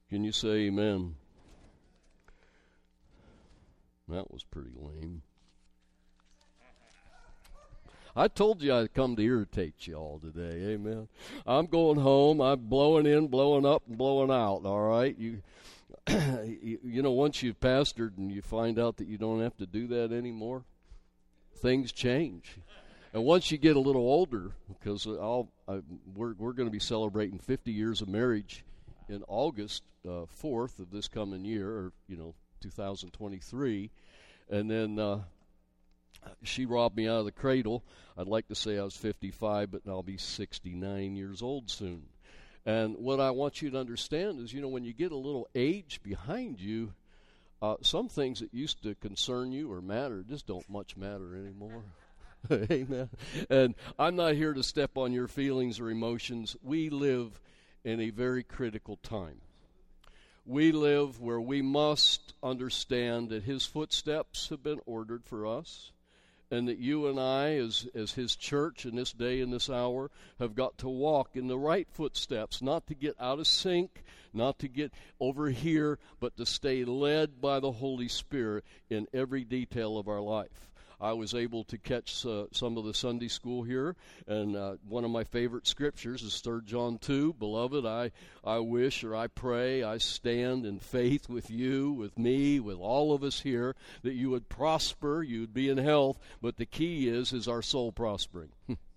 Can you say amen? That was pretty lame. I told you I'd come to irritate you all today, amen. I'm going home. I'm blowing in, blowing up, and blowing out, all right? You know, once you've pastored and you find out that you don't have to do that anymore, things change. And once you get a little older, because we're going to be celebrating 50 years of marriage in August 4th of this coming year, or 2023, and then she robbed me out of the cradle. I'd like to say I was 55, but I'll be 69 years old soon. And what I want you to understand is, when you get a little age behind you, some things that used to concern you or matter just don't much matter anymore. Amen. And I'm not here to step on your feelings or emotions. We live in a very critical time. We live where we must understand that His footsteps have been ordered for us, and that you and I, as His church in this day and this hour, have got to walk in the right footsteps, not to get out of sync, not to get over here, but to stay led by the Holy Spirit in every detail of our life. I was able to catch some of the Sunday school here, and one of my favorite scriptures is 3 John 2. Beloved, I wish, or I pray, I stand in faith with you, with me, with all of us here, that you would prosper, you would be in health, but the key is our soul prospering.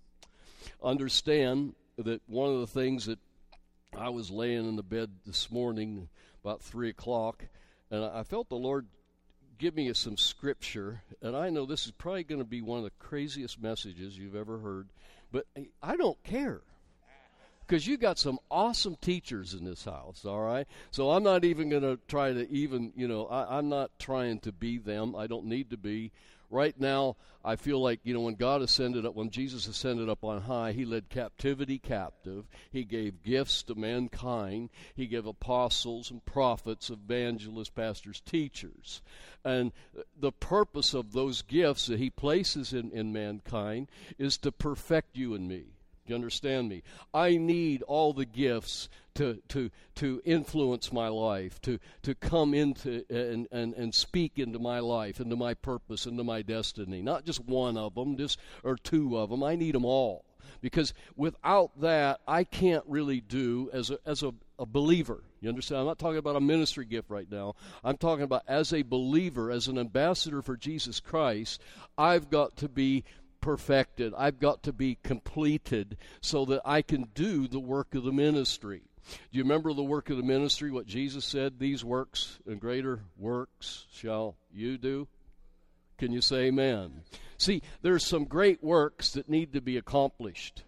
Understand that one of the things that I was laying in the bed this morning about 3 o'clock, and I felt the Lord give me some scripture, and I know this is probably going to be one of the craziest messages you've ever heard, but I don't care, because you got some awesome teachers in this house, all right? So I'm not even going to try to even, I'm not trying to be them. I don't need to be. Right now, I feel like, when when Jesus ascended up on high, He led captivity captive. He gave gifts to mankind. He gave apostles and prophets, evangelists, pastors, teachers. And the purpose of those gifts that He places in mankind is to perfect you and me. You understand me? I need all the gifts to influence my life, to come into and speak into my life, into my purpose, into my destiny. Not just one of them, or two of them. I need them all, because without that, I can't really do as a believer. You understand? I'm not talking about a ministry gift right now. I'm talking about as a believer, as an ambassador for Jesus Christ. I've got to be perfected. I've got to be completed so that I can do the work of the ministry. Do you remember the work of the ministry, what Jesus said? These works and greater works shall you do. Can you say amen? See, there's some great works that need to be accomplished.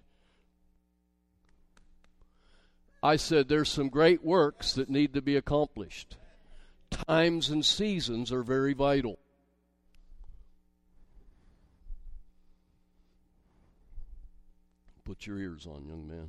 I said there's some great works that need to be accomplished. Times and seasons are very vital. Put your ears on, young man.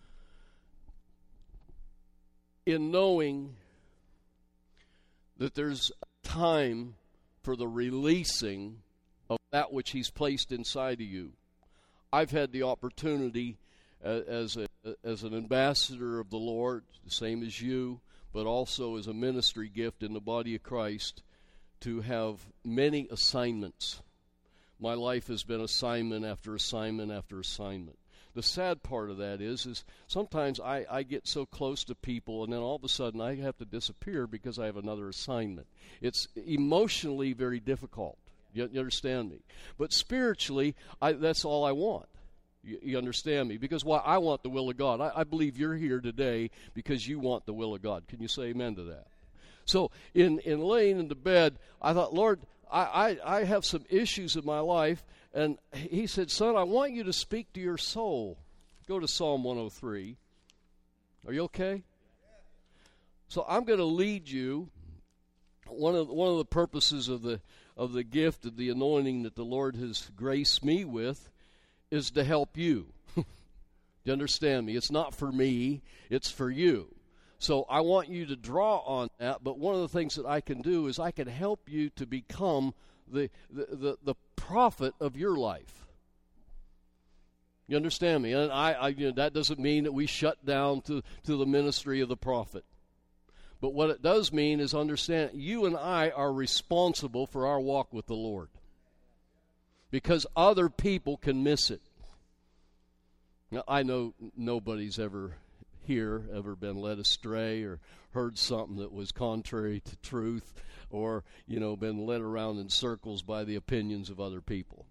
In knowing that there's a time for the releasing of that which He's placed inside of you. I've had the opportunity as an ambassador of the Lord, the same as you, but also as a ministry gift in the body of Christ, to have many assignments. My life has been assignment after assignment after assignment. The sad part of that is sometimes I get so close to people, and then all of a sudden I have to disappear because I have another assignment. It's emotionally very difficult. You understand me? But spiritually, that's all I want. You understand me? Because why? I want the will of God. I believe you're here today because you want the will of God. Can you say amen to that? So in laying in the bed, I thought, Lord, I have some issues in my life. And He said, son, I want you to speak to your soul. Go to Psalm 103. Are you okay? So I'm going to lead you. One of the purposes of the gift of the anointing that the Lord has graced me with is to help you. Do you understand me? It's not for me. It's for you. So I want you to draw on that. But one of the things that I can do is I can help you to become the prophet of your life. You understand me? And I that doesn't mean that we shut down to the ministry of the prophet. But what it does mean is understand you and I are responsible for our walk with the Lord. Because other people can miss it. Now, I know nobody's ever been led astray or heard something that was contrary to truth or, been led around in circles by the opinions of other people.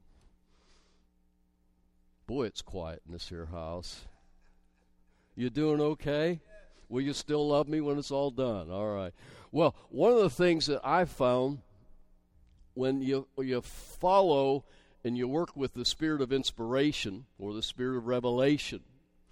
Boy, it's quiet in this here house. You doing okay? Will you still love me when it's all done? All right. Well, one of the things that I found when you follow and you work with the spirit of inspiration or the spirit of revelation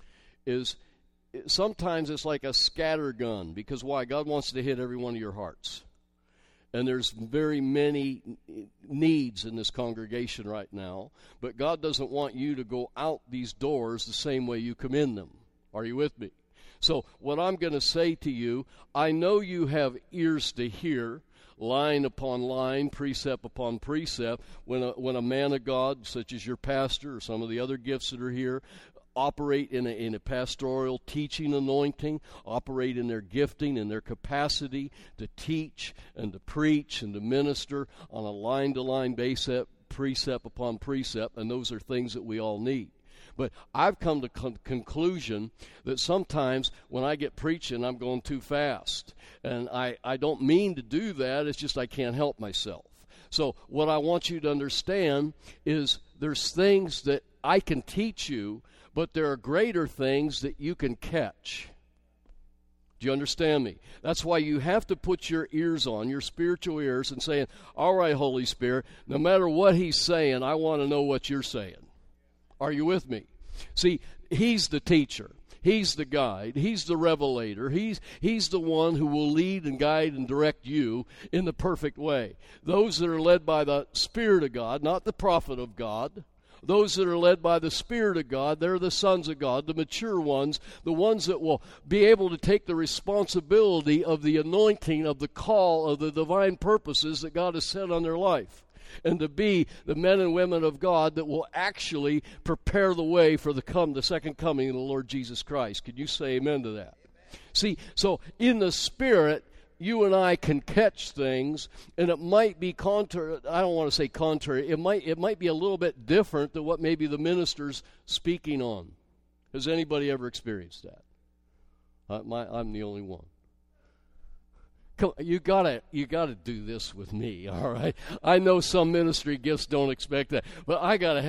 is sometimes it's like a scatter gun. Because why? God wants to hit every one of your hearts. And there's very many needs in this congregation right now. But God doesn't want you to go out these doors the same way you come in them. Are you with me? So what I'm going to say to you, I know you have ears to hear, line upon line, precept upon precept, when a man of God, such as your pastor or some of the other gifts that are here, operate in a pastoral teaching anointing, operate in their gifting and their capacity to teach and to preach and to minister on a line-to-line basis, precept upon precept, and those are things that we all need. But I've come to conclusion that sometimes when I get preaching, I'm going too fast. And I don't mean to do that. It's just I can't help myself. So what I want you to understand is there's things that I can teach you, but there are greater things that you can catch. Do you understand me? That's why you have to put your ears on, your spiritual ears, and saying, all right, Holy Spirit, no matter what he's saying, I want to know what you're saying. Are you with me? See, he's the teacher. He's the guide. He's the revelator. He's the one who will lead and guide and direct you in the perfect way. Those that are led by the Spirit of God, not the prophet of God, those that are led by the Spirit of God, they're the sons of God, the mature ones, the ones that will be able to take the responsibility of the anointing, of the call, of the divine purposes that God has set on their life. And to be the men and women of God that will actually prepare the way for the second coming of the Lord Jesus Christ. Can you say amen to that? Amen. See, so in the Spirit, you and I can catch things, and it might be contrary. I don't want to say contrary. It might be a little bit different than what maybe the minister's speaking on. Has anybody ever experienced that? I'm the only one. Come, you gotta do this with me, all right? I know some ministry gifts don't expect that, but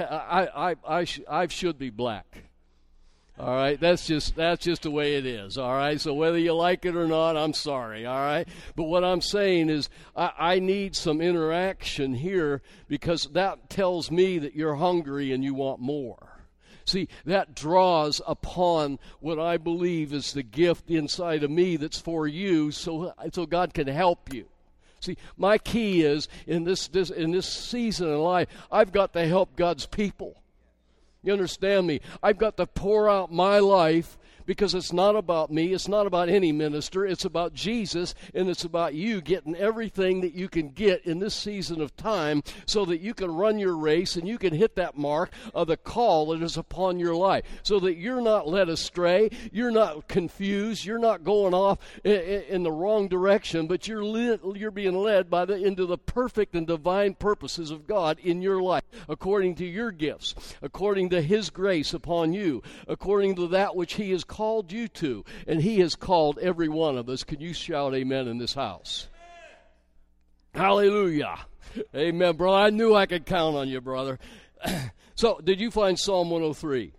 I should be black. All right, that's just the way it is. All right, so whether you like it or not, I'm sorry. All right, but what I'm saying is I need some interaction here because that tells me that you're hungry and you want more. See, that draws upon what I believe is the gift inside of me that's for you, so God can help you. See, my key is in this season in life, I've got to help God's people. You understand me? I've got to pour out my life because it's not about me. It's not about any minister. It's about Jesus, and it's about you getting everything that you can get in this season of time so that you can run your race and you can hit that mark of the call that is upon your life so that you're not led astray, you're not confused, you're not going off in the wrong direction, but you're being led into the perfect and divine purposes of God in your life according to your gifts, according to His grace upon you, according to that which He has called you to, and He has called every one of us. Can you shout amen in this house? Amen. Hallelujah. Amen, brother. I knew I could count on you, brother. So, did you find Psalm 103?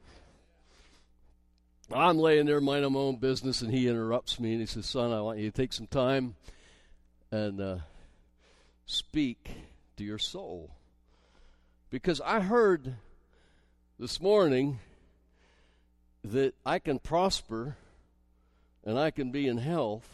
I'm laying there minding my own business, and he interrupts me, and he says, son, I want you to take some time and speak to your soul. Because I heard this morning that I can prosper and I can be in health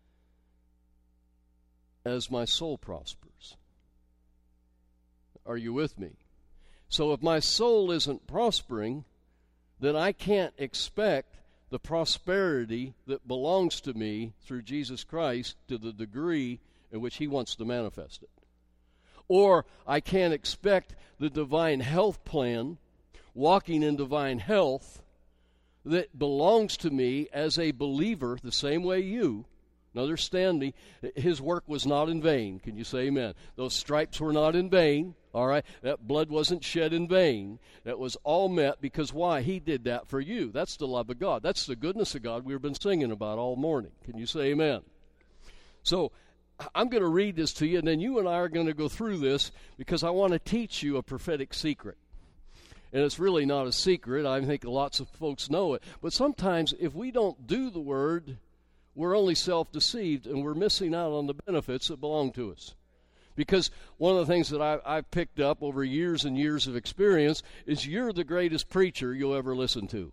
as my soul prospers. Are you with me? So if my soul isn't prospering, then I can't expect the prosperity that belongs to me through Jesus Christ to the degree in which He wants to manifest it. Or I can't expect the divine health plan, walking in divine health, that belongs to me as a believer, the same way you Now understand me, his work was not in vain. Can you say amen? Those stripes were not in vain, all right? That blood wasn't shed in vain. That was all met because why? He did that for you. That's the love of God. That's the goodness of God we've been singing about all morning. Can you say amen? So I'm going to read this to you, and then you and I are going to go through this because I want to teach you a prophetic secret. And it's really not a secret. I think lots of folks know it. But sometimes if we don't do the word, we're only self-deceived, and we're missing out on the benefits that belong to us. Because one of the things that I've picked up over years and years of experience is you're the greatest preacher you'll ever listen to.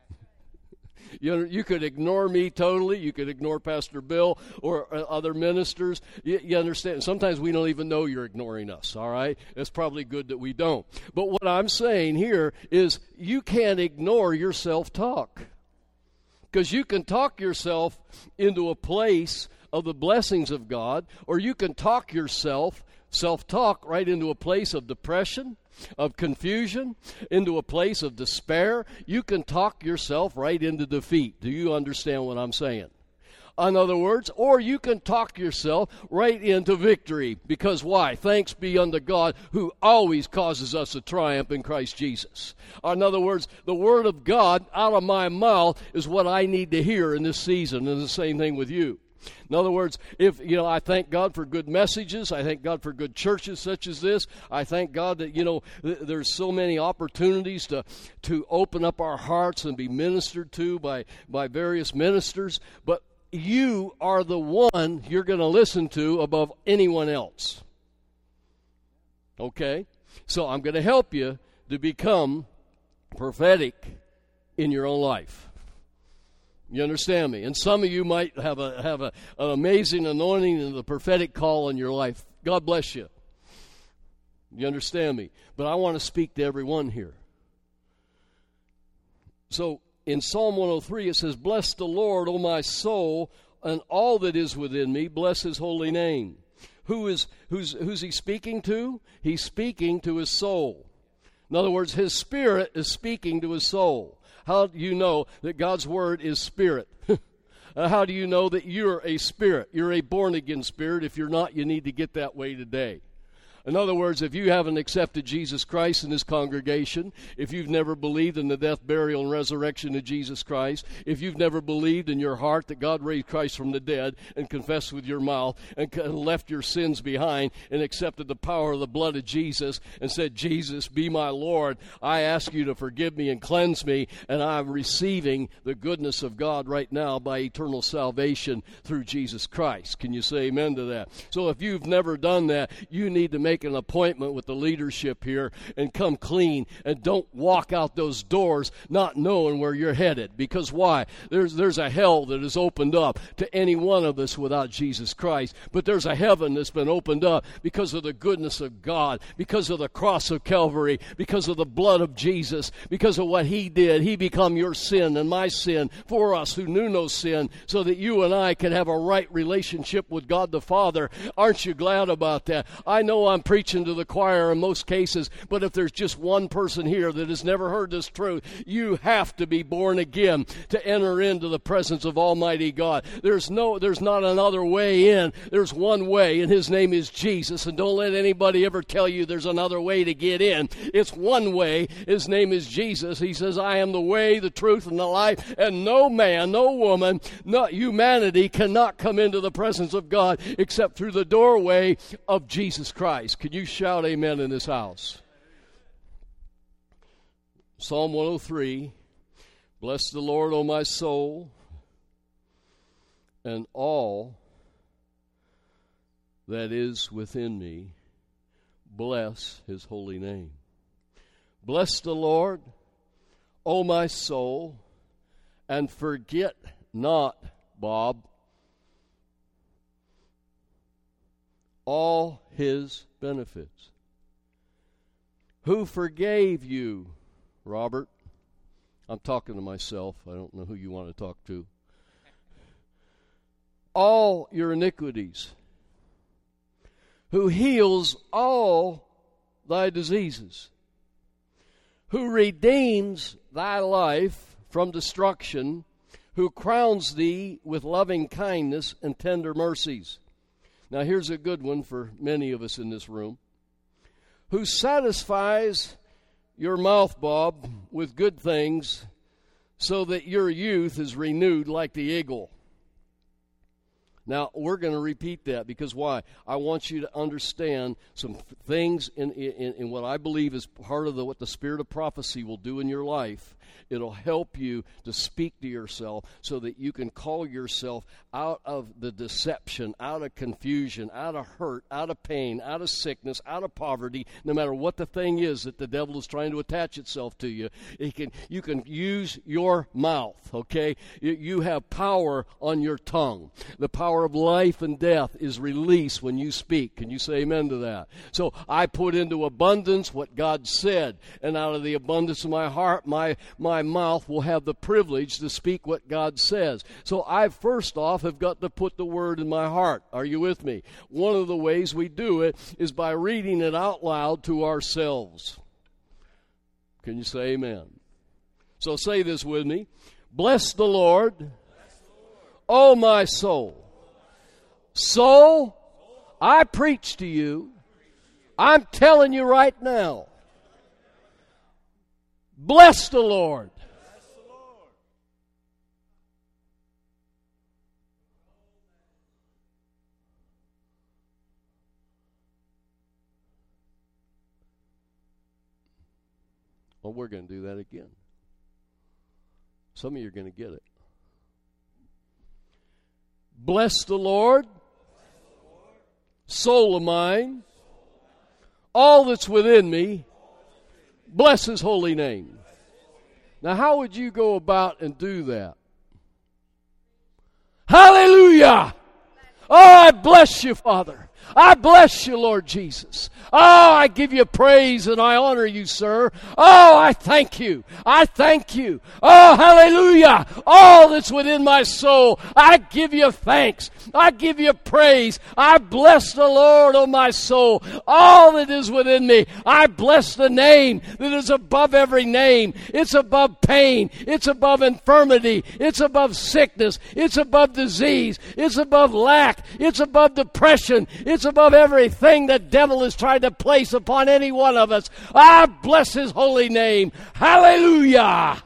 You could ignore me totally. You could ignore Pastor Bill or other ministers. You understand? Sometimes we don't even know you're ignoring us, all right? It's probably good that we don't. But what I'm saying here is you can't ignore your self-talk. Because you can talk yourself into a place of the blessings of God, or you can talk yourself, self-talk, right into a place of depression, of confusion, into a place of despair. You can talk yourself right into defeat. Do you understand what I'm saying? In other words, or you can talk yourself right into victory. Because why? Thanks be unto God who always causes us to triumph in Christ Jesus. In other words, the word of God out of my mouth is what I need to hear in this season. And the same thing with you. In other words, I thank God for good messages. I thank God for good churches such as this. I thank God that, there's so many opportunities to open up our hearts and be ministered to by various ministers. But you are the one you're going to listen to above anyone else. Okay? So I'm going to help you to become prophetic in your own life. You understand me? And some of you might have an amazing anointing and the prophetic call in your life. God bless you. You understand me? But I want to speak to everyone here. So in Psalm 103 it says, "Bless the Lord, O my soul, and all that is within me. Bless his holy name." Who's he speaking to? He's speaking to his soul. In other words, his spirit is speaking to his soul. How do you know that God's word is spirit? How do you know that you're a spirit? You're a born-again spirit. If you're not, you need to get that way today. In other words, if you haven't accepted Jesus Christ in this congregation, if you've never believed in the death, burial, and resurrection of Jesus Christ, if you've never believed in your heart that God raised Christ from the dead and confessed with your mouth and left your sins behind and accepted the power of the blood of Jesus and said, "Jesus, be my Lord. I ask you to forgive me and cleanse me, and I'm receiving the goodness of God right now by eternal salvation through Jesus Christ." Can you say amen to that? So if you've never done that, you need to make an appointment with the leadership here and come clean, and don't walk out those doors not knowing where you're headed. Because why? There's a hell that is opened up to any one of us without Jesus Christ, but there's a heaven that's been opened up because of the goodness of God, because of the cross of Calvary, because of the blood of Jesus, because of what he did. He became your sin and my sin for us who knew no sin, so that you and I can have a right relationship with God the Father. Aren't you glad about that? I know I'm preaching to the choir in most cases, but if there's just one person here that has never heard this truth, you have to be born again to enter into the presence of Almighty God. There's not another way in. There's one way, and his name is Jesus. And don't let anybody ever tell you there's another way to get in. It's one way. His name is Jesus. He says, "I am the way, the truth, and the life, and no man, no woman, no humanity cannot come into the presence of God except through the doorway of Jesus Christ." Can you shout amen in this house? Psalm 103, "Bless the Lord, O my soul, and all that is within me. Bless his holy name." Bless the Lord, O my soul, and forget not, Bob, all his benefits. Who forgave you, Robert? I'm talking to myself. I don't know who you want to talk to. All your iniquities. Who heals all thy diseases. Who redeems thy life from destruction. who crowns thee with loving kindness and tender mercies. Now here's a good one for many of us in this room. Who satisfies your mouth, Bob, with good things, so that your youth is renewed like the eagle. Now, we're going to repeat that because why? I want you to understand some things in what I believe is part of what the spirit of prophecy will do in your life. It'll help you to speak to yourself so that you can call yourself out of the deception, out of confusion, out of hurt, out of pain, out of sickness, out of poverty, no matter what the thing is that the devil is trying to attach itself to you. You can use your mouth, okay? You have power on your tongue. The power of life and death is released when you speak. Can you say amen to that? So I put into abundance what God said, and out of the abundance of my heart, my mouth will have the privilege to speak what God says. So I first off have got to put the word in my heart. Are you with me? One of the ways we do it is by reading it out loud to ourselves. Can you say amen? So say this with me. Bless the Lord, O my soul. Soul, I preach to you. I'm telling you right now. Bless the Lord. Well, we're going to do that again. Some of you are going to get it. Bless the Lord, soul of mine, all that's within me, bless His holy name. Now, how would you go about and do that? Hallelujah! Oh, I bless you, Father. I bless you, Lord Jesus. Oh, I give you praise and I honor you, sir. Oh, I thank you. I thank you. Oh, hallelujah. All that's within my soul, I give you thanks. I give you praise. I bless the Lord, oh my soul. All that is within me, I bless the name that is above every name. It's above pain. It's above infirmity. It's above sickness. It's above disease. It's above lack. It's above depression. It's above everything the devil has tried to place upon any one of us. I bless His holy name. Hallelujah.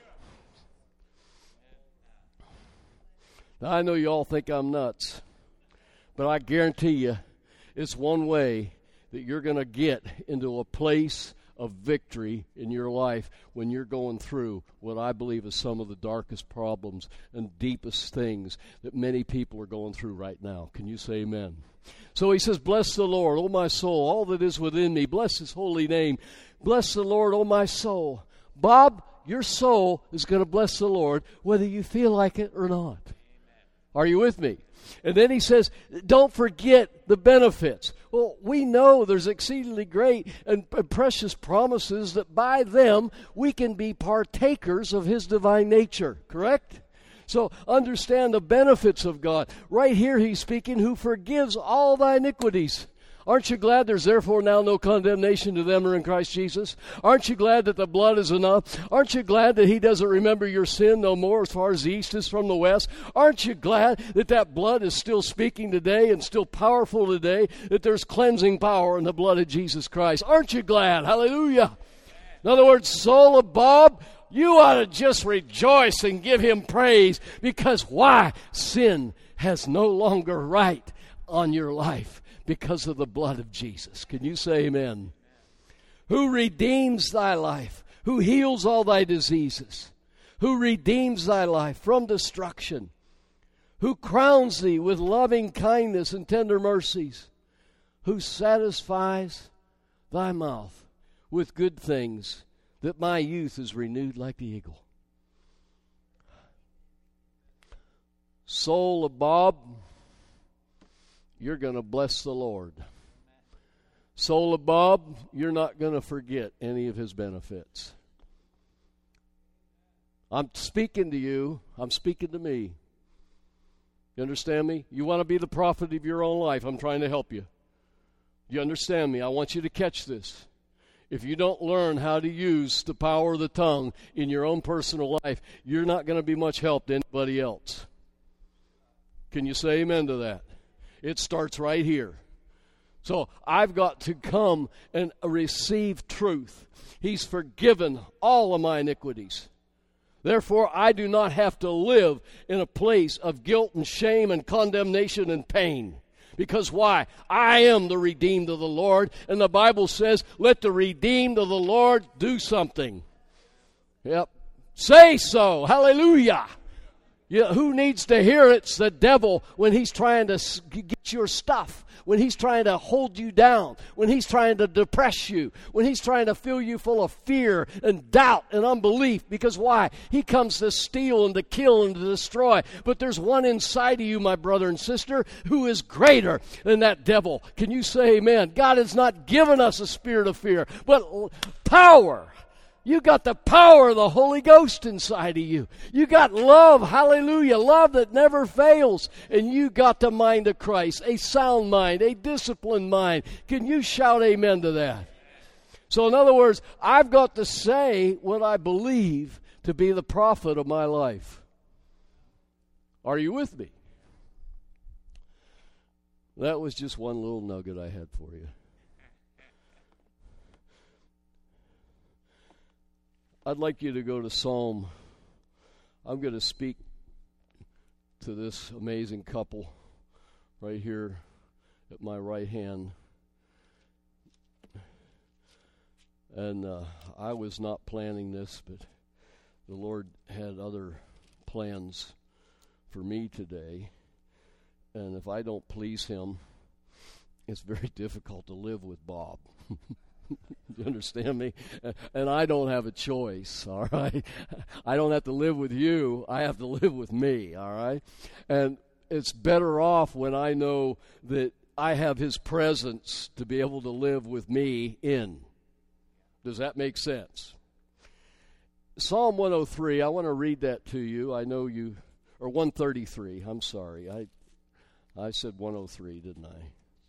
Now, I know you all think I'm nuts, but I guarantee you it's one way that you're going to get into a place of victory in your life when you're going through what I believe is some of the darkest problems and deepest things that many people are going through right now. Can you say amen? So he says, bless the Lord, O my soul, all that is within me. Bless His holy name. Bless the Lord, O my soul. Bob, your soul is going to bless the Lord whether you feel like it or not. Are you with me? And then he says, don't forget the benefits. Well, we know there's exceedingly great and precious promises that by them we can be partakers of His divine nature, correct? So understand the benefits of God. Right here he's speaking, who forgives all thy iniquities. Aren't you glad there's therefore now no condemnation to them who are in Christ Jesus? Aren't you glad that the blood is enough? Aren't you glad that He doesn't remember your sin no more as far as the east is from the west? Aren't you glad that that blood is still speaking today and still powerful today, that there's cleansing power in the blood of Jesus Christ? Aren't you glad? Hallelujah. In other words, soul of Bob, you ought to just rejoice and give Him praise, because why? Sin has no longer right on your life because of the blood of Jesus. Can you say amen? Who redeems thy life, who heals all thy diseases, who redeems thy life from destruction, who crowns thee with loving kindness and tender mercies, who satisfies thy mouth with good things, that my youth is renewed like the eagle. Soul of Bob, you're going to bless the Lord. Soul of Bob, you're not going to forget any of His benefits. I'm speaking to you. I'm speaking to me. You understand me? You want to be the prophet of your own life. I'm trying to help you. You understand me? I want you to catch this. If you don't learn how to use the power of the tongue in your own personal life, you're not going to be much help to anybody else. Can you say amen to that? It starts right here. So I've got to come and receive truth. He's forgiven all of my iniquities. Therefore, I do not have to live in a place of guilt and shame and condemnation and pain. Because why? I am the redeemed of the Lord. And the Bible says, let the redeemed of the Lord do something. Yep. Say so. Hallelujah. Yeah, who needs to hear it? It's the devil when he's trying to get your stuff, when he's trying to hold you down, when he's trying to depress you, when he's trying to fill you full of fear and doubt and unbelief. Because why? He comes to steal and to kill and to destroy. But there's one inside of you, my brother and sister, who is greater than that devil. Can you say amen? God has not given us a spirit of fear, but power. You got the power of the Holy Ghost inside of you. You got love, hallelujah, love that never fails. And you got the mind of Christ, a sound mind, a disciplined mind. Can you shout amen to that? So in other words, I've got to say what I believe to be the profit of my life. Are you with me? That was just one little nugget I had for you. I'd like you to go to Psalm. I'm going to speak to this amazing couple right here at my right hand. And I was not planning this, but the Lord had other plans for me today. And if I don't please Him, it's very difficult to live with Bob. You understand me? And I don't have a choice, all right? I don't have to live with you. I have to live with me, all right? And it's better off when I know that I have His presence to be able to live with me in. Does that make sense? Psalm 103, I want to read that to you. I know you, or 133, I'm sorry. I said 103, didn't I?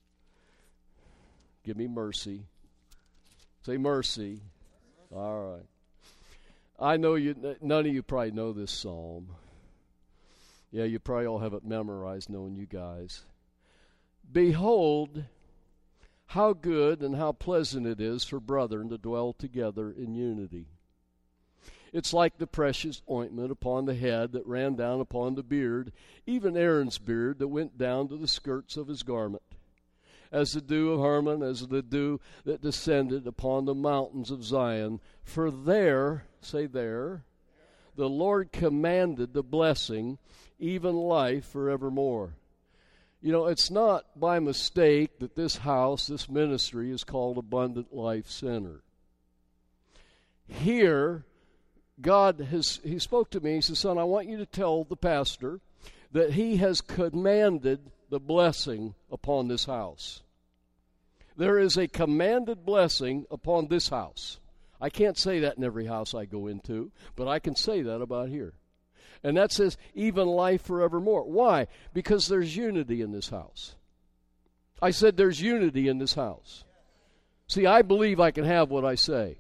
Give me mercy. Say mercy. All right. I know none of you probably know this psalm. Yeah, you probably all have it memorized, knowing you guys. Behold, how good and how pleasant it is for brethren to dwell together in unity. It's like the precious ointment upon the head that ran down upon the beard, even Aaron's beard that went down to the skirts of his garment. As the dew of Hermon, as the dew that descended upon the mountains of Zion. For there, say there, the Lord commanded the blessing, even life forevermore. You know, it's not by mistake that this house, this ministry, is called Abundant Life Center. Here, He spoke to me. He said, son, I want you to tell the pastor that he has commanded the blessing upon this house. There is a commanded blessing upon this house. I can't say that in every house I go into, but I can say that about here. And that says, even life forevermore. Why? Because there's unity in this house. I said there's unity in this house. See, I believe I can have what I say.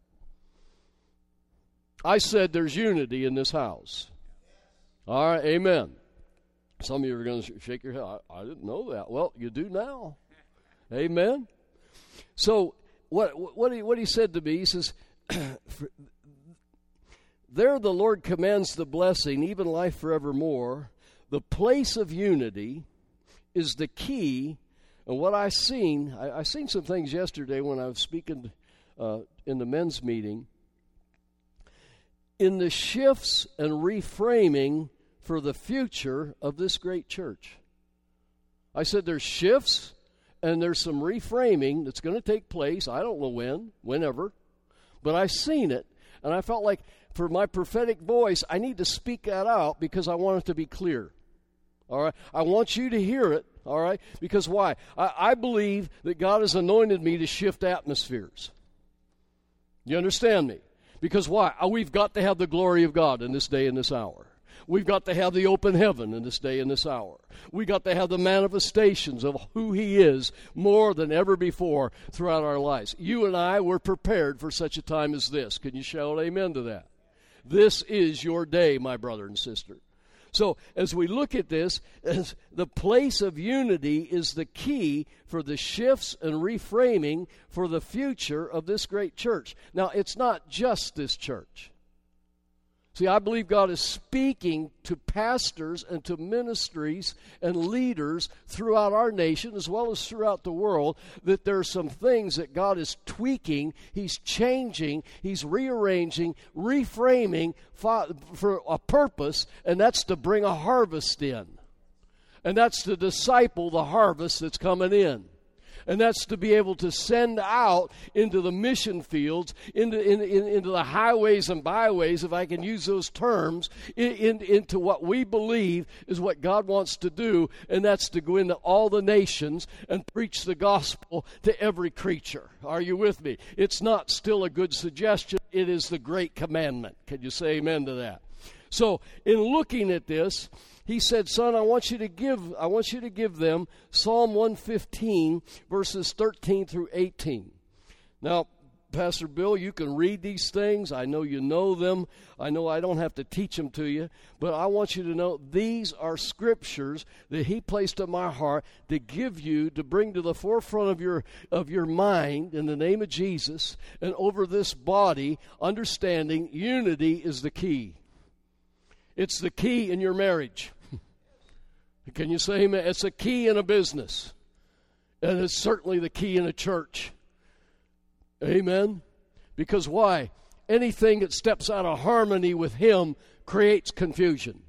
I said there's unity in this house. All right, amen. Some of you are going to shake your head. I didn't know that. Well, you do now. Amen. So what he said to me, he says, there the Lord commands the blessing, even life forevermore. The place of unity is the key. And what I seen some things yesterday when I was speaking in the men's meeting. In the shifts and reframing for the future of this great church. I said there's shifts and there's some reframing that's going to take place. I don't know whenever, but I've seen it, and I felt like for my prophetic voice, I need to speak that out because I want it to be clear. All right? I want you to hear it, all right? Because why? I believe that God has anointed me to shift atmospheres. You understand me? Because why? We've got to have the glory of God in this day and this hour. We've got to have the open heaven in this day and this hour. We've got to have the manifestations of who He is more than ever before throughout our lives. You and I were prepared for such a time as this. Can you shout amen to that? This is your day, my brother and sister. So as we look at this, as the place of unity is the key for the shifts and reframing for the future of this great church. Now, it's not just this church. See, I believe God is speaking to pastors and to ministries and leaders throughout our nation as well as throughout the world, that there are some things that God is tweaking, He's changing, He's rearranging, reframing for a purpose, and that's to bring a harvest in. And that's to disciple the harvest that's coming in. And that's to be able to send out into the mission fields, into the highways and byways, if I can use those terms, into what we believe is what God wants to do, and that's to go into all the nations and preach the gospel to every creature. Are you with me? It's not still a good suggestion. It is the great commandment. Can you say amen to that? So, in looking at this, he said, son, I want you to give them Psalm 115, verses 13 through 18. Now, Pastor Bill, you can read these things. I know you know them. I know I don't have to teach them to you. But I want you to know these are scriptures that He placed on my heart to give you, to bring to the forefront of your mind in the name of Jesus, and over this body, understanding unity is the key. It's the key in your marriage. Can you say amen? It's a key in a business. And it's certainly the key in a church. Amen? Because why? Anything that steps out of harmony with Him creates confusion.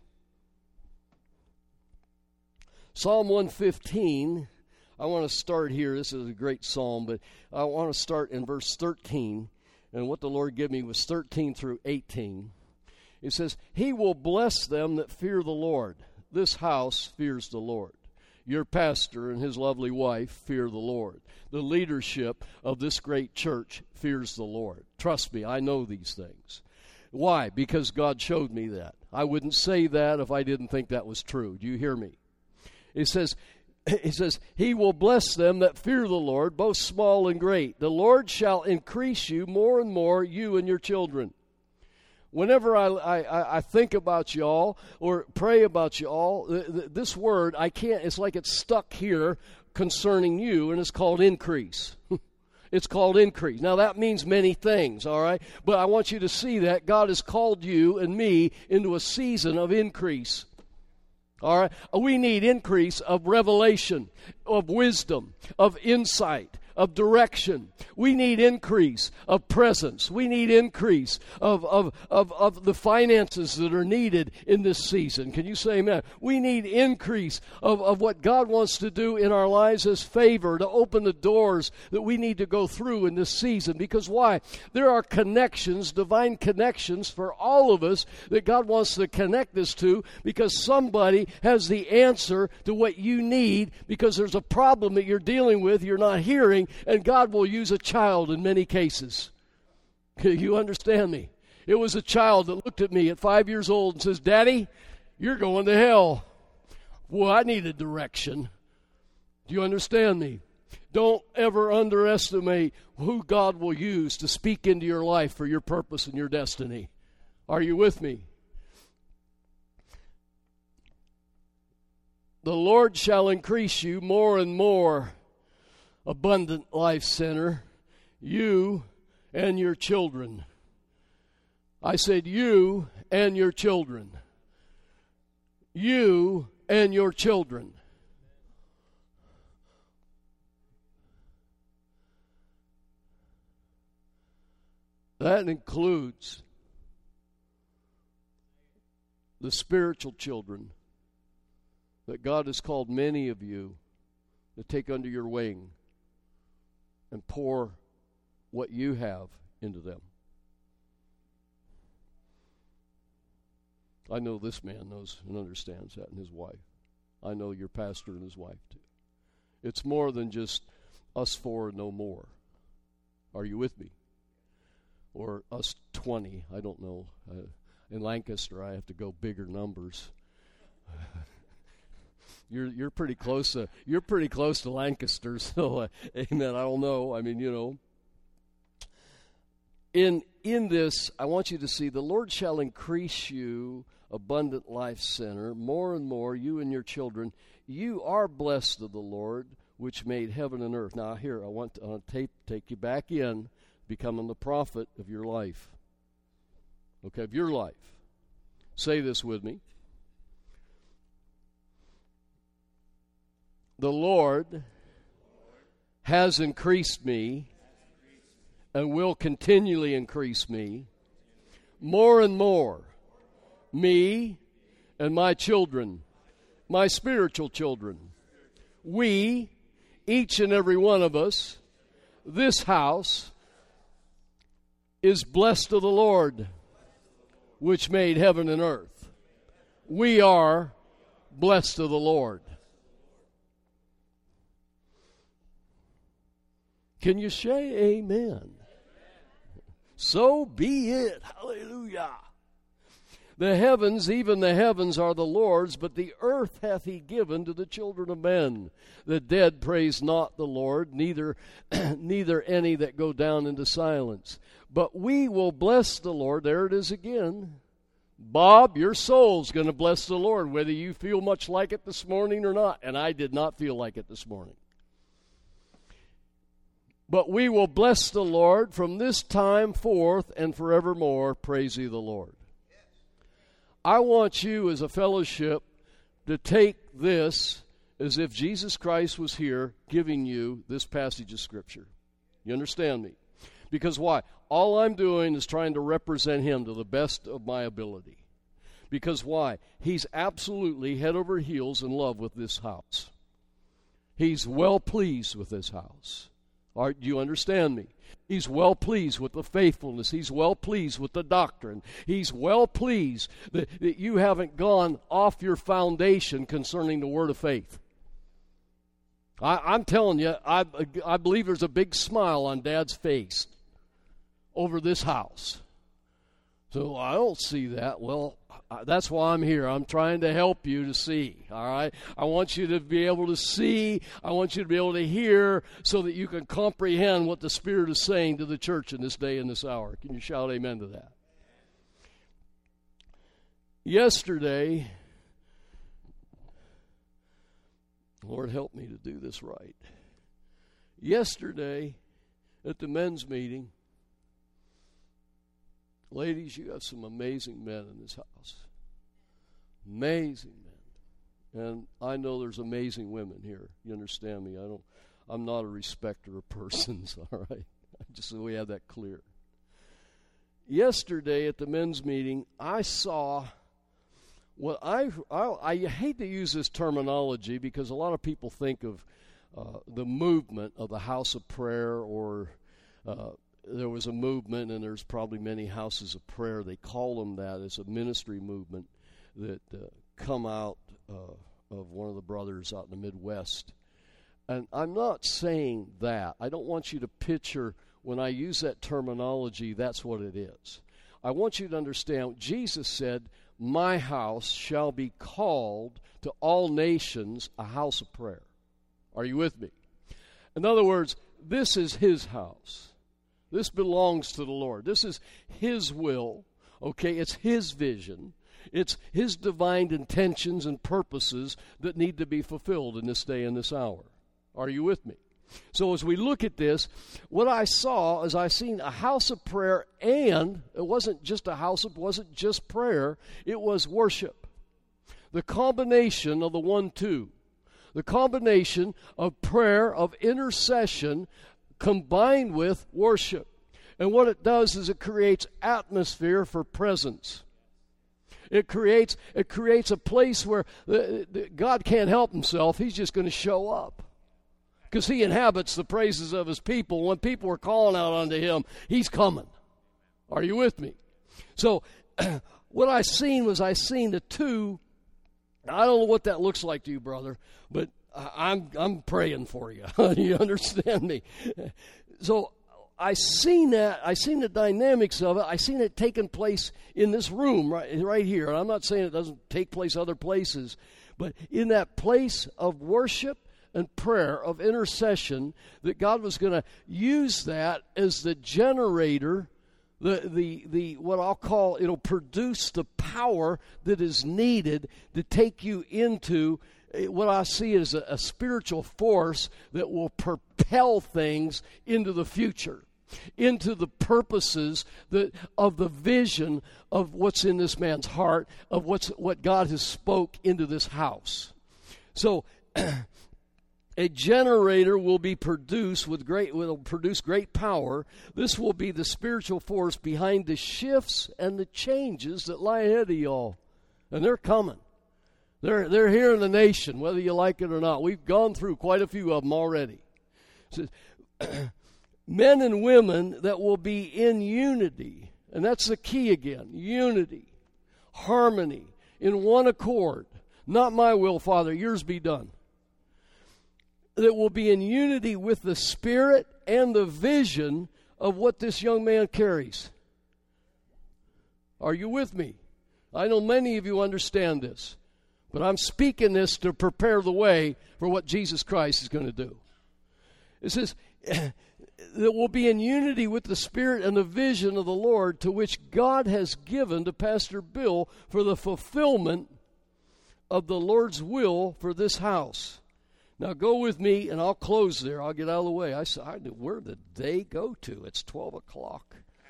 Psalm 115, I want to start here. This is a great psalm, but I want to start in verse 13. And what the Lord gave me was 13 through 18. It says, He will bless them that fear the Lord. This house fears the Lord. Your pastor and his lovely wife fear the Lord. The leadership of this great church fears the Lord. Trust me, I know these things. Why? Because God showed me that. I wouldn't say that if I didn't think that was true. Do you hear me? It says, He will bless them that fear the Lord, both small and great. The Lord shall increase you more and more, you and your children. Whenever I think about y'all or pray about y'all, this word, it's like it's stuck here concerning you, and it's called increase. It's called increase. Now, that means many things, all right? But I want you to see that God has called you and me into a season of increase. All right? We need increase of revelation, of wisdom, of insight, of direction. We need increase of presence. We need increase of the finances that are needed in this season. Can you say amen? We need increase of what God wants to do in our lives as favor, to open the doors that we need to go through in this season. Because why? There are connections, divine connections for all of us that God wants to connect us to, because somebody has the answer to what you need, because there's a problem that you're dealing with, you're not hearing, and God will use a child in many cases. You understand me? It was a child that looked at me at 5 years old and says, Daddy, you're going to hell. Well, I needed direction. Do you understand me? Don't ever underestimate who God will use to speak into your life for your purpose and your destiny. Are you with me? The Lord shall increase you more and more, Abundant Life Center, you and your children. I said you and your children. You and your children. That includes the spiritual children that God has called many of you to take under your wing and pour what you have into them. I know this man knows and understands that, and his wife. I know your pastor and his wife too. It's more than just us four and no more. Are you with me? Or us 20, I don't know. In Lancaster, I have to go bigger numbers. You're pretty close to Lancaster, so amen. I don't know. I mean, in this, I want you to see the Lord shall increase you, Abundant Life Center, more and more, you and your children. You are blessed of the Lord, which made heaven and earth. Now, here, I want to take you back in, becoming the prophet of your life. Okay, of your life. Say this with me. The Lord has increased me and will continually increase me more and more. Me and my children, my spiritual children. We, each and every one of us, this house is blessed of the Lord, which made heaven and earth. We are blessed of the Lord. Can you say amen? So be it. Hallelujah. The heavens, even the heavens, are the Lord's, but the earth hath he given to the children of men. The dead praise not the Lord, neither any that go down into silence. But we will bless the Lord. There it is again. Bob, your soul's going to bless the Lord, whether you feel much like it this morning or not. And I did not feel like it this morning. But we will bless the Lord from this time forth and forevermore. Praise ye the Lord. I want you as a fellowship to take this as if Jesus Christ was here giving you this passage of Scripture. You understand me? Because why? All I'm doing is trying to represent him to the best of my ability. Because why? He's absolutely head over heels in love with this house. He's well pleased with this house. Do you understand me? He's well pleased with the faithfulness. He's well pleased with the doctrine. He's well pleased that you haven't gone off your foundation concerning the word of faith. I'm telling you, I believe there's a big smile on Dad's face over this house. So I don't see that. Well, that's why I'm here. I'm trying to help you to see, all right? I want you to be able to see. I want you to be able to hear so that you can comprehend what the Spirit is saying to the church in this day and this hour. Can you shout amen to that? Yesterday, Lord, help me to do this right. Yesterday, at the men's meeting, ladies, you have some amazing men in this house. Amazing men. And I know there's amazing women here. You understand me? I'm not a respecter of persons, all right? Just so we have that clear. Yesterday at the men's meeting, I saw what I hate to use this terminology because a lot of people think of the movement of the house of prayer or there was a movement, and there's probably many houses of prayer. They call them that. It's a ministry movement that come out of one of the brothers out in the Midwest. And I'm not saying that. I don't want you to picture, when I use that terminology, that's what it is. I want you to understand, Jesus said, my house shall be called to all nations a house of prayer. Are you with me? In other words, this is his house. This belongs to the Lord. This is his will, okay? It's his vision. It's his divine intentions and purposes that need to be fulfilled in this day and this hour. Are you with me? So as we look at this, what I saw is I seen a house of prayer, and it wasn't just wasn't just prayer, it was worship. The combination of the 1-2. The combination of prayer, of intercession, combined with worship. And what it does is it creates atmosphere for presence. It creates a place where God can't help himself. He's just going to show up. Because he inhabits the praises of his people. When people are calling out unto him, he's coming. Are you with me? So what I seen the two. I don't know what that looks like to you, brother, but I'm praying for you. You understand me? So I seen that. I seen the dynamics of it. I seen it taking place in this room right here. And I'm not saying it doesn't take place other places, but in that place of worship and prayer, of intercession, that God was going to use that as the generator, the what I'll call, it'll produce the power that is needed to take you into what I see as a spiritual force that will propel things into the future, into the purposes of the vision of what's in this man's heart, of what God has spoke into this house. So a generator will be produced will produce great power. This will be the spiritual force behind the shifts and the changes that lie ahead of y'all. And they're coming. They're here in the nation, whether you like it or not. We've gone through quite a few of them already. So, men and women that will be in unity. And that's the key again. Unity, harmony, in one accord. Not my will, Father, yours be done. That will be in unity with the spirit and the vision of what this young man carries. Are you with me? I know many of you understand this, but I'm speaking this to prepare the way for what Jesus Christ is going to do. It says that will be in unity with the spirit and the vision of the Lord, to which God has given to Pastor Bill for the fulfillment of the Lord's will for this house. Now go with me, and I'll close there. I'll get out of the way. I knew where did the day go to? It's 12 o'clock.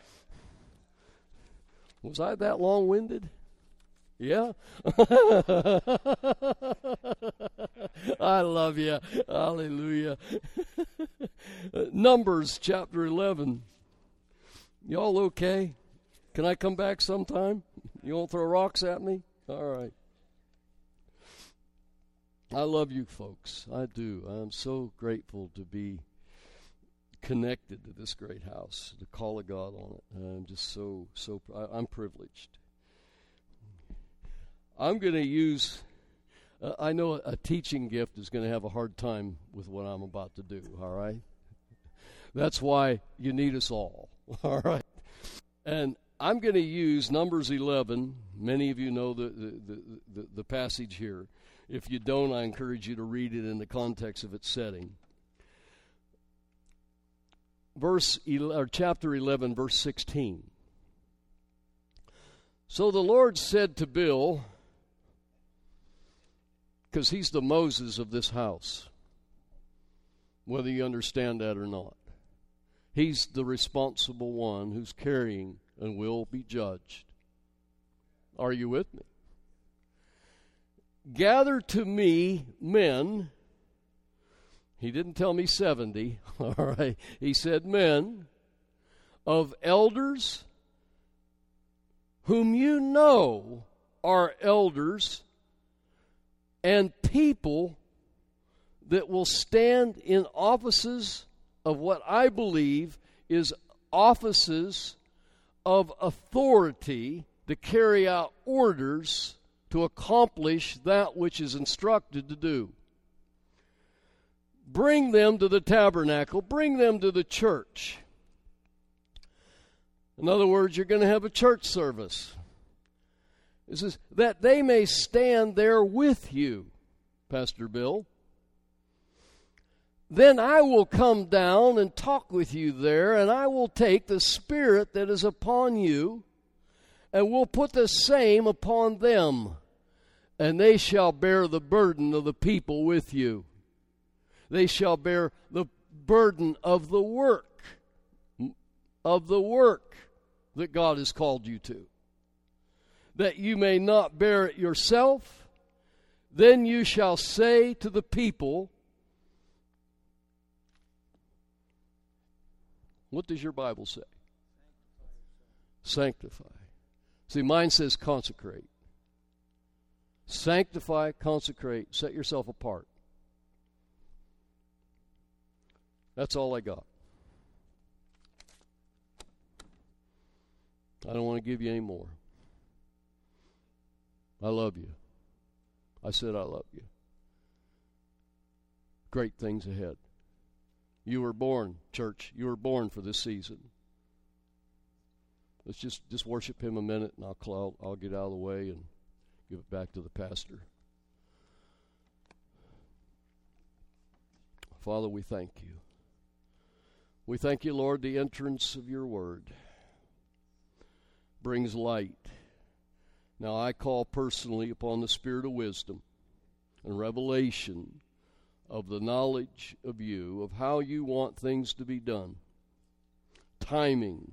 Was I that long-winded? Yeah? I love you. Hallelujah. Numbers chapter 11. Y'all okay? Can I come back sometime? You won't throw rocks at me? All right. I love you folks. I do. I'm so grateful to be connected to this great house, the call of God on it. I'm just I'm privileged. I'm going to use, I know a teaching gift is going to have a hard time with what I'm about to do, all right? That's why you need us all, all right? And I'm going to use Numbers 11. Many of you know the passage here. If you don't, I encourage you to read it in the context of its setting. Chapter 11, verse 16. So the Lord said to Bill, because he's the Moses of this house, whether you understand that or not. He's the responsible one who's carrying and will be judged. Are you with me? Gather to me men. He didn't tell me 70, all right. He said men of elders whom you know are elders, and people that will stand in offices of what I believe is offices of authority to carry out orders to accomplish that which is instructed to do. Bring them to the tabernacle. Bring them to the church. In other words, you're going to have a church service. It says, that they may stand there with you, Pastor Bill. Then I will come down and talk with you there, and I will take the Spirit that is upon you, and will put the same upon them, and they shall bear the burden of the people with you. They shall bear the burden of the work that God has called you to, that you may not bear it yourself. Then you shall say to the people, what does your Bible say? Sanctify. See, mine says consecrate. Sanctify, consecrate, set yourself apart. That's all I got. I don't want to give you any more. I love you. I said I love you. Great things ahead. You were born, church. You were born for this season. Let's just worship him a minute, and I'll get out of the way and give it back to the pastor. Father, we thank you. We thank you, Lord, the entrance of your word brings light. Now I call personally upon the spirit of wisdom and revelation of the knowledge of you, of how you want things to be done. Timing,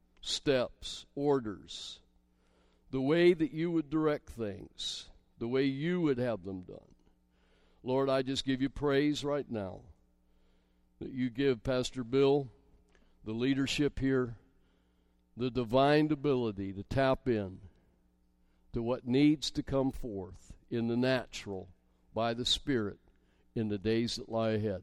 steps, orders, the way that you would direct things, the way you would have them done. Lord, I just give you praise right now that you give Pastor Bill, the leadership here, the divine ability to tap in to what needs to come forth in the natural by the Spirit in the days that lie ahead.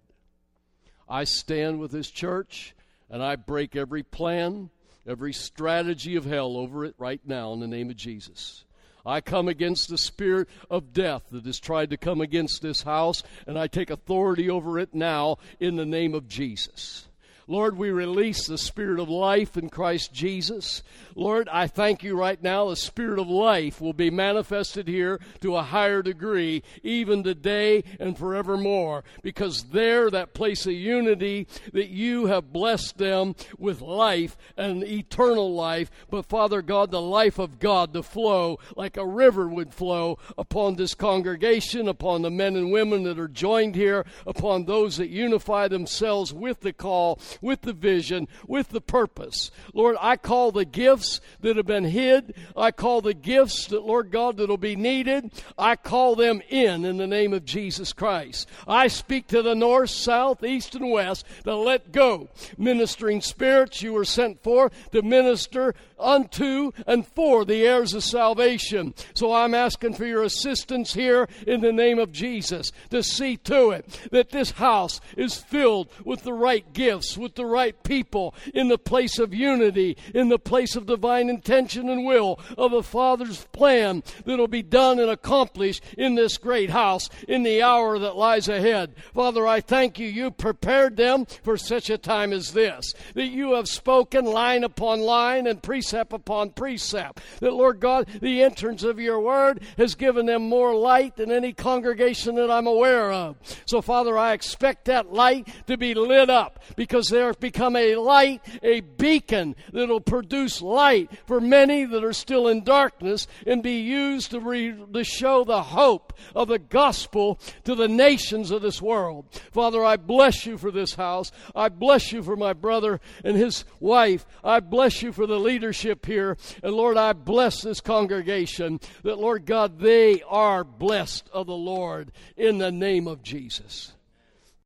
I stand with this church and I break every plan, every strategy of hell over it right now in the name of Jesus. I come against the spirit of death that has tried to come against this house, and I take authority over it now in the name of Jesus. Lord, we release the spirit of life in Christ Jesus. Lord, I thank you right now the spirit of life will be manifested here to a higher degree, even today and forevermore, because there, that place of unity that you have blessed them with life and eternal life, but Father God, the life of God to flow like a river would flow upon this congregation, upon the men and women that are joined here, upon those that unify themselves with the call, with the vision, with the purpose. Lord, I call the gifts that have been hid. I call the gifts that, Lord God, that will be needed. I call them in the name of Jesus Christ. I speak to the north, south, east, and west to let go. Ministering spirits, you were sent forth to minister unto and for the heirs of salvation. So I'm asking for your assistance here in the name of Jesus to see to it that this house is filled with the right gifts, with the right people, in the place of unity, in the place of divine intention and will of the Father's plan that will be done and accomplished in this great house in the hour that lies ahead. Father, I thank you. You prepared them for such a time as this, that you have spoken line upon line and precept upon precept, that, Lord God, the entrance of your word has given them more light than any congregation that I'm aware of. So, Father, I expect that light to be lit up, because there become a light, a beacon that will produce light for many that are still in darkness, and be used to show the hope of the gospel to the nations of this world. Father, I bless you for this house. I bless you for my brother and his wife. I bless you for the leadership here. And Lord, I bless this congregation, that, Lord God, they are blessed of the Lord in the name of Jesus.